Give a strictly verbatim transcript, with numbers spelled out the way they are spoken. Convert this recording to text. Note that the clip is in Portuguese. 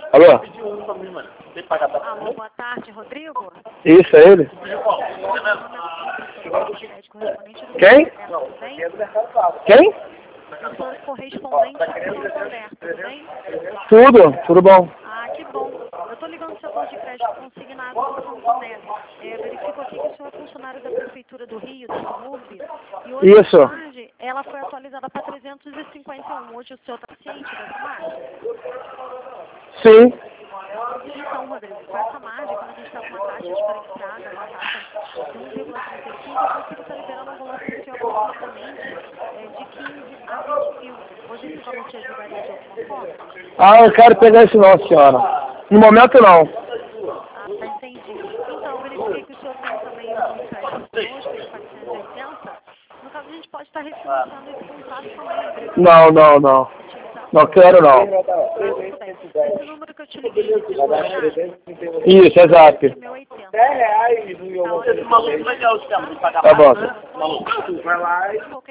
Alô? Alô, boa tarde, Rodrigo? Isso, é ele? Quem? Quem? Eu sou correspondente do Santander, tudo bem? Tudo, tudo bom. Ah, que bom. Eu estou ligando o setor de crédito consignado do Santander. É, verifico aqui que o senhor é funcionário da Prefeitura do Rio, da Samurb, e hoje Isso. à tarde ela foi atualizada para trezentos e cinquenta e um. Hoje o senhor está ciente dessa margem? Sim. Então, Rodrigo, com essa margem, quando a gente está com uma taxa diferenciada, uma taxa de um vírgula trinta e cinco, eu consigo estar liberando um valor para o senhor aproximadamente é, de quinze a vinte mil. Hoje esse valor te ajudaria de alguma forma? Ah, eu quero pegar isso não, senhora. No momento não. Ah, tá, entendi. Então, eu verifiquei que o senhor tem também um empréstimo conosco de quatrocentos e oitenta. No caso, a gente pode estar refinanciando esse contrato também, agregando... Não, não, não. Utilizar... Não quero não. Ah, tudo bem. Esse número que eu te liguei, ele ficou errado? Isso, exato. É meu oitenta. Tá, olha, Tá bom. qualquer